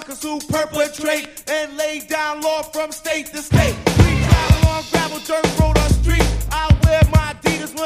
suckers who perpetrate and lay down law from state to state. We travel on gravel, dirt road, or street. Our